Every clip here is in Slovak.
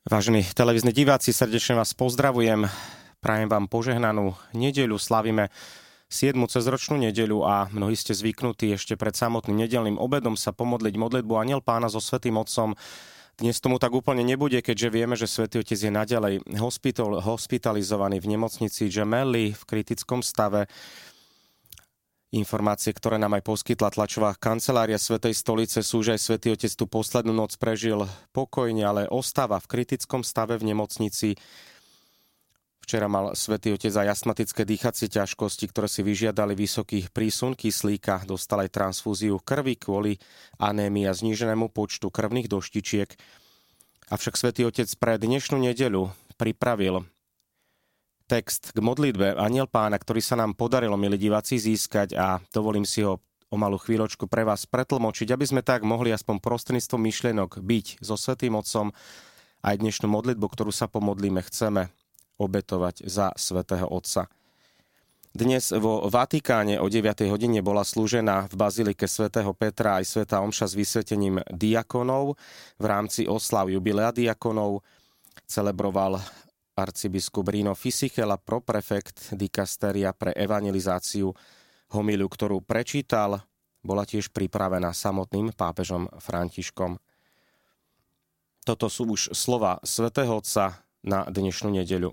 Vážení televízni diváci, srdečne vás pozdravujem. Prajem vám požehnanú nedeľu. Slávime 7. cezročnú nedeľu a mnohí ste zvyknutí ešte pred samotným nedeľným obedom sa pomodliť modlitbu Anjel Pána so Svätým Otcom. Dnes tomu tak úplne nebude, keďže vieme, že Svätý Otec je naďalej hospitalizovaný v nemocnici Gemelli v kritickom stave. Informácie, ktoré nám aj poskytla tlačová kancelária Svätej stolice, sú, že aj Svätý Otec tú poslednú noc prežil pokojne, ale ostáva v kritickom stave v nemocnici. Včera mal Svätý Otec aj astmatické dýchacie ťažkosti, ktoré si vyžiadali vysoký prísun kyslíka. Dostal aj transfúziu krvi kvôli anémii a zníženému počtu krvných doštičiek. Avšak Svätý Otec pre dnešnú nedeľu pripravil text k modlitbe Anjel Pána, ktorý sa nám podarilo, milí diváci, získať a dovolím si ho o malú chvíľočku pre vás pretlmočiť, aby sme tak mohli aspoň prostredníctvom myšlienok byť so Svätým Otcom. Aj dnešnú modlitbu, ktorú sa pomodlíme, chceme obetovať za Svätého Otca. Dnes vo Vatikáne o 9. hodine bola slúžená v bazilike svätého Petra aj svätá omša s vysvetením diakonov. V rámci oslav jubilea diakonov celebroval arcibiskup Rino Fisichella, proprefekt dikasteria pre evangelizáciu. Homíliu, ktorú prečítal, bola tiež pripravená samotným pápežom Františkom. Toto sú už slova Svätého Otca na dnešnú nedeľu.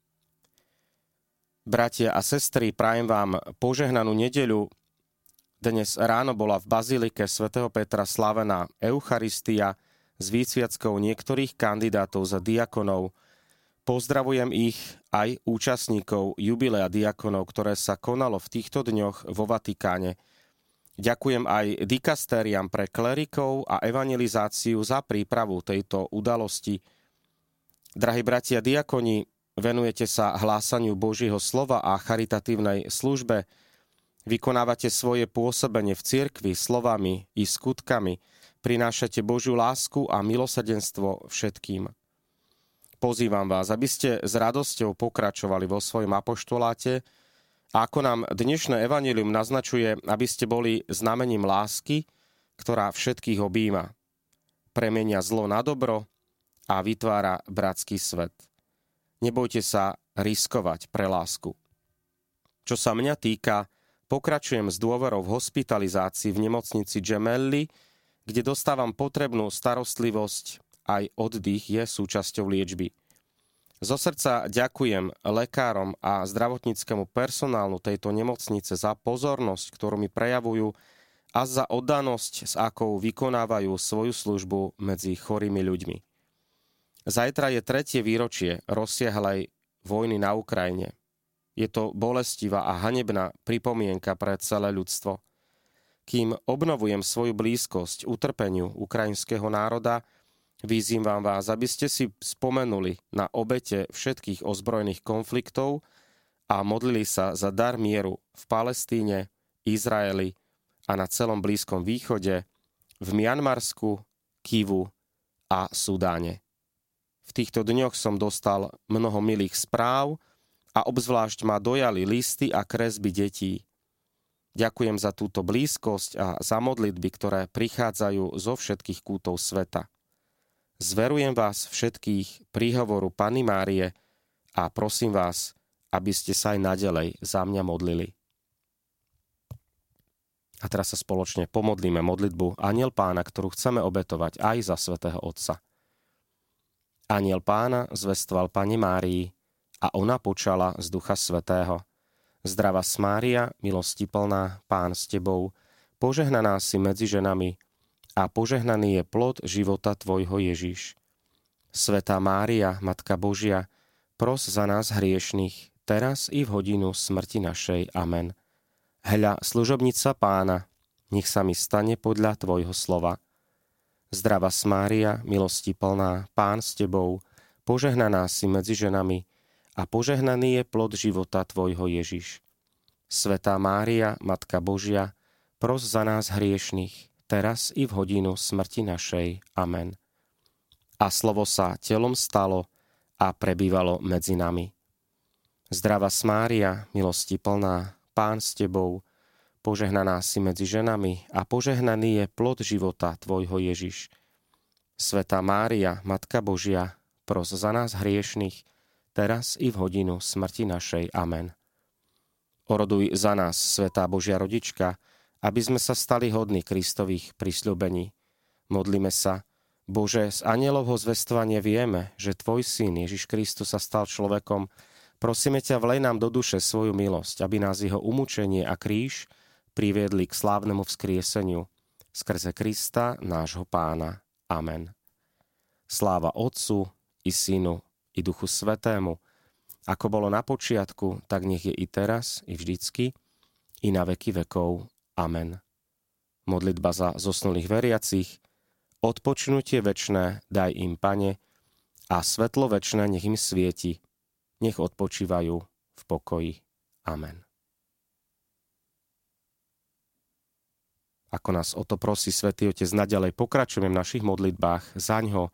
Bratia a sestry, prajem vám požehnanú nedeľu. Dnes ráno bola v bazilike svätého Petra slávená Eucharistia s výcviackou niektorých kandidátov za diakonov. Pozdravujem ich aj účastníkov jubilea diakonov, ktoré sa konalo v týchto dňoch vo Vatikáne. Ďakujem aj dikastériam pre klerikov a evangelizáciu za prípravu tejto udalosti. Drahí bratia diakoni, venujete sa hlásaniu Božieho slova a charitatívnej službe. Vykonávate svoje pôsobenie v cirkvi slovami i skutkami. Prinášate Božiu lásku a milosrdenstvo všetkým. Pozývam vás, aby ste s radosťou pokračovali vo svojom apoštoláte a ako nám dnešné evanjelium naznačuje, aby ste boli znamením lásky, ktorá všetkých objíma, premenia zlo na dobro a vytvára bratský svet. Nebojte sa riskovať pre lásku. Čo sa mňa týka, pokračujem s dôverou v hospitalizácii v nemocnici Gemelli, kde dostávam potrebnú starostlivosť. Aj oddych je súčasťou liečby. Zo srdca ďakujem lekárom a zdravotníckemu personálu tejto nemocnice za pozornosť, ktorú mi prejavujú a za oddanosť, s akou vykonávajú svoju službu medzi chorými ľuďmi. Zajtra je 3. výročie rozsiahlej vojny na Ukrajine. Je to bolestivá a hanebná pripomienka pre celé ľudstvo. Kým obnovujem svoju blízkosť utrpeniu ukrajinského národa, vyzývam vás, aby ste si spomenuli na obete všetkých ozbrojených konfliktov a modlili sa za dar mieru v Palestíne, Izraeli a na celom Blízkom východe, v Mianmarsku, Kivu a Sudáne. V týchto dňoch som dostal mnoho milých správ a obzvlášť ma dojali listy a kresby detí. Ďakujem za túto blízkosť a za modlitby, ktoré prichádzajú zo všetkých kútov sveta. Zverujem vás všetkých príhovoru Panny Márie a prosím vás, aby ste sa aj naďalej za mňa modlili. A teraz sa spoločne pomodlíme modlitbu Anjel Pána, ktorú chceme obetovať aj za Svätého Otca. Anjel Pána zvestoval Panne Márii a ona počala z Ducha Svätého. Zdravás Mária, milosti plná, Pán s tebou, požehnaná si medzi ženami a požehnaný je plod života tvojho Ježiš. Svätá Mária, Matka Božia, pros za nás hriešnych, teraz i v hodinu smrti našej. Amen. Hľa, služobnica Pána, nech sa mi stane podľa tvojho slova. Zdravás Mária, milosti plná, Pán s tebou, požehnaná si medzi ženami a požehnaný je plod života tvojho Ježiš. Svätá Mária, Matka Božia, pros za nás hriešnych, teraz i v hodinu smrti našej. Amen. A slovo sa telom stalo a prebývalo medzi nami. Zdravás Mária, milosti plná, Pán s tebou, požehnaná si medzi ženami a požehnaný je plod života tvojho Ježiš. Svätá Mária, Matka Božia, pros za nás hriešnych, teraz i v hodinu smrti našej. Amen. Oroduj za nás, svätá Božia rodička, aby sme sa stali hodní Kristových prisľúbení. Modlíme sa, Bože, z anjelovho zvestovania vieme, že Tvoj syn Ježiš Kristus sa stal človekom. Prosíme ťa, vlej nám do duše svoju milosť, aby nás jeho umúčenie a kríž priviedli k slávnemu vzkrieseniu. Skrze Krista, nášho Pána. Amen. Sláva Otcu i Synu i Duchu Svätému, ako bolo na počiatku, tak nech je i teraz, i vždycky, i na veky vekov. Amen. Modlitba za zosnulých veriacich, odpočinutie večné daj im, Pane, a svetlo večné nech im svieti, nech odpočívajú v pokoji. Amen. Ako nás o to prosí Svätý Otec, naďalej pokračujeme v našich modlitbách zaňho.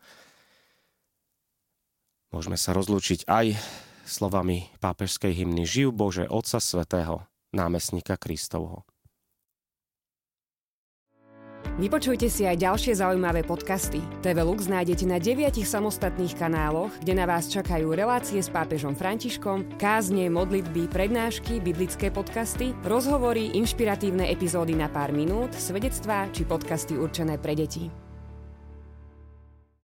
Môžeme sa rozlúčiť aj slovami pápežskej hymny Živ Bože, Otca Svätého, námestníka Kristovho. Vypočujte si aj ďalšie zaujímavé podcasty. TV Lux nájdete na 9 samostatných kanáloch, kde na vás čakajú relácie s pápežom Františkom, kázne, modlitby, prednášky, biblické podcasty, rozhovory, inšpiratívne epizódy na pár minút, svedectvá či podcasty určené pre deti.